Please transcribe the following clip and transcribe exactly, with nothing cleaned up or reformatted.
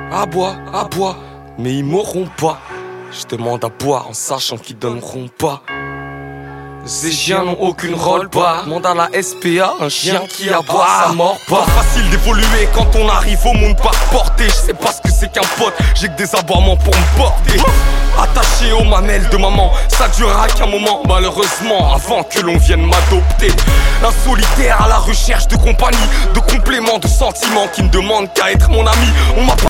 À boire, à boire, mais ils m'auront pas. Je demande à boire en sachant qu'ils donneront pas. Ces chiens n'ont aucune rôle pas. Demande à la S P A, un chien qui aboie, ça mord pas. Pas facile d'évoluer quand on arrive au monde par portée. Je sais pas ce que c'est qu'un pote, j'ai que des aboiements pour me porter. Attaché aux mamelles de maman, ça durera qu'un moment. Malheureusement, avant que l'on vienne m'adopter. Un solitaire à la recherche de compagnie, de compléments, de sentiments qui ne demandent qu'à être mon ami. On m'a